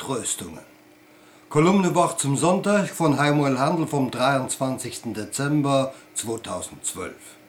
Vertröstungen. Kolumnewort zum Sonntag von Haimuel Handel vom 23. Dezember 2012.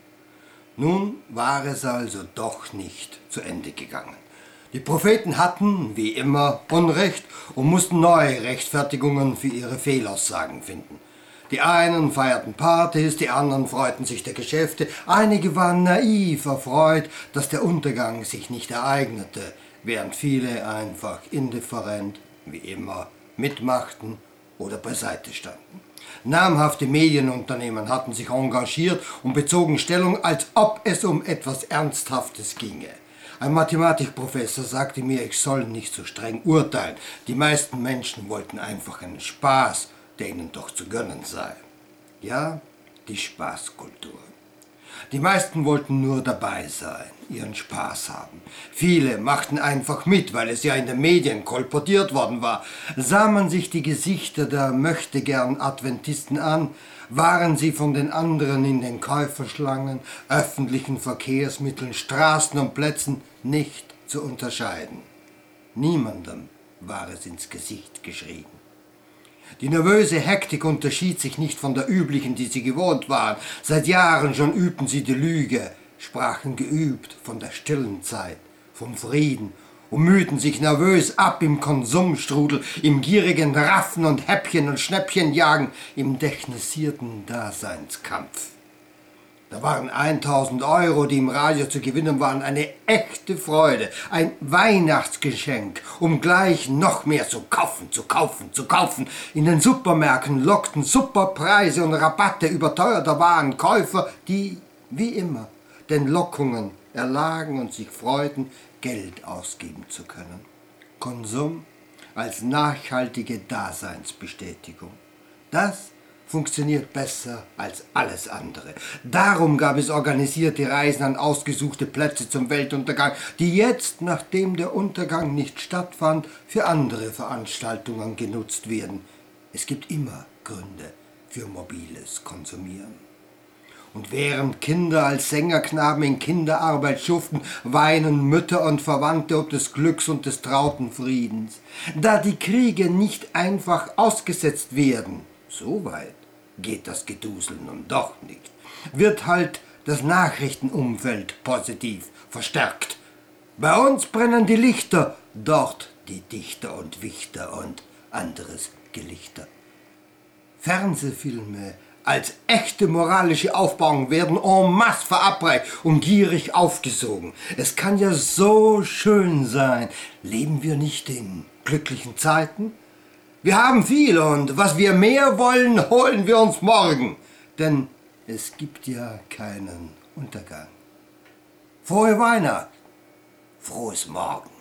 Nun war es also doch nicht zu Ende gegangen. Die Propheten hatten, wie immer, Unrecht und mussten neue Rechtfertigungen für ihre Fehlaussagen finden. Die einen feierten Partys, die anderen freuten sich der Geschäfte, einige waren naiv erfreut, dass der Untergang sich nicht ereignete, während viele einfach indifferent, wie immer, mitmachten oder beiseite standen. Namhafte Medienunternehmen hatten sich engagiert und bezogen Stellung, als ob es um etwas Ernsthaftes ginge. Ein Mathematikprofessor sagte mir, ich soll nicht so streng urteilen. Die meisten Menschen wollten einfach einen Spaß, der ihnen doch zu gönnen sei. Ja, die Spaßkultur. Die meisten wollten nur dabei sein, ihren Spaß haben. Viele machten einfach mit, weil es ja in den Medien kolportiert worden war. Sah man sich die Gesichter der Möchtegern-Adventisten an, waren sie von den anderen in den Käuferschlangen, öffentlichen Verkehrsmitteln, Straßen und Plätzen nicht zu unterscheiden. Niemandem war es ins Gesicht geschrieben. Die nervöse Hektik unterschied sich nicht von der üblichen, die sie gewohnt waren. Seit Jahren schon übten sie die Lüge, sprachen geübt von der stillen Zeit, vom Frieden und mühten sich nervös ab im Konsumstrudel, im gierigen Raffen und Häppchen und Schnäppchenjagen, im technisierten Daseinskampf. Da waren 1000 Euro, die im Radio zu gewinnen waren, eine echte Freude, ein Weihnachtsgeschenk, um gleich noch mehr zu kaufen. In den Supermärkten lockten Superpreise und Rabatte überteuerter Waren Käufer, die, wie immer, den Lockungen erlagen und sich freuten, Geld ausgeben zu können. Konsum als nachhaltige Daseinsbestätigung. Das funktioniert besser als alles andere. Darum gab es organisierte Reisen an ausgesuchte Plätze zum Weltuntergang, die jetzt, nachdem der Untergang nicht stattfand, für andere Veranstaltungen genutzt werden. Es gibt immer Gründe für mobiles Konsumieren. Und während Kinder als Sängerknaben in Kinderarbeit schuften, weinen Mütter und Verwandte ob des Glücks und des trauten Friedens. Da die Kriege nicht einfach ausgesetzt werden, so weit geht das Gedusel nun doch nicht, wird halt das Nachrichtenumfeld positiv verstärkt. Bei uns brennen die Lichter, dort die Dichter und Wichter und anderes Gelichter. Fernsehfilme als echte moralische Aufbauung werden en masse verabreicht und gierig aufgesogen. Es kann ja so schön sein. Leben wir nicht in glücklichen Zeiten? Wir haben viel und was wir mehr wollen, holen wir uns morgen. Denn es gibt ja keinen Untergang. Frohe Weihnacht, frohes Morgen.